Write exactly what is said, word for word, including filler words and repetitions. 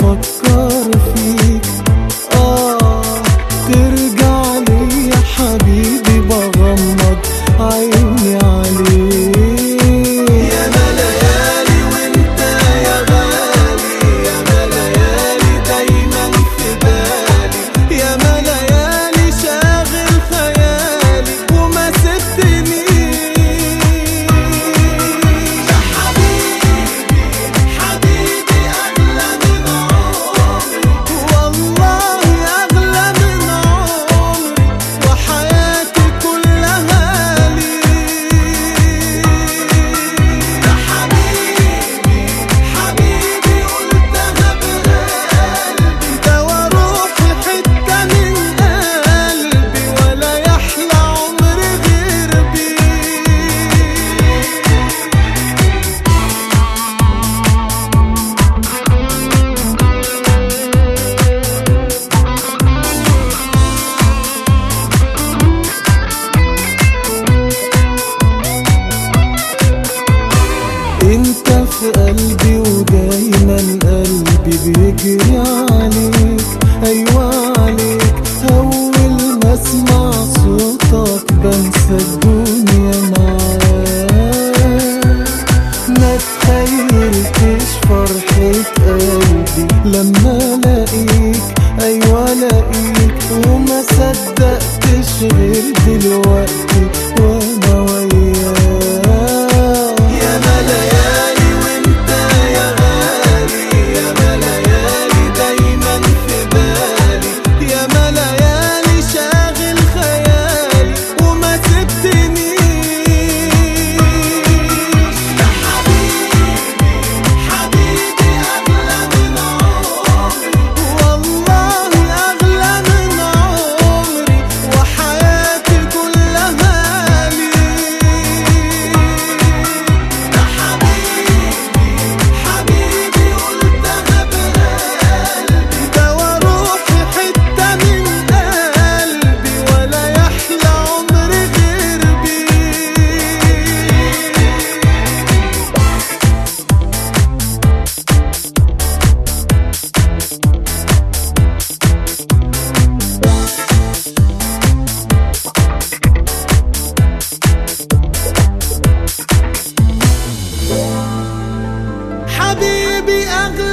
بفكر فيك. آه ترجع لي يا حبيبي بغمض عيني عليك. يا ما ليالي وانت يا غالي، يا ما ليالي دايما في بالي، يا ما ليالي شاغل خيالي وما سبتنيش. يا حبيبي حبيبي أغلى من عمري، والله أغلى من عمري وحياتي كلها ليك. يا حبيبي حبيبي قلتها بقلبي، دوا روحي حتة من قلبي ولا يحلى عمري غير بيك. انت في قلبي ودايما قلبي بيجري عليك، ايوه عليك. اول ما اسمع صوتك بنسى الدنيا معاك. ما تخيلتش فرحة قلبي لما الاقيك، ايوه الاقيك. وما صدقتش غير دلوقتي وانا وياك. يا ما ليالي وانت يا غالي، يا ما ليالي دايما في بالي، يا ما ليالي شاغل خيالي وما سبتنيش. يا حبيبي حبيبي أغلى من عمري، والله أغلى من عمري وحياتي كلها ليك. يا حبيبي حبيبي قلتها بقلبي، دوا روحي حتة من قلبي ولا يحلى عمري غير بيك. حبيبي أغلى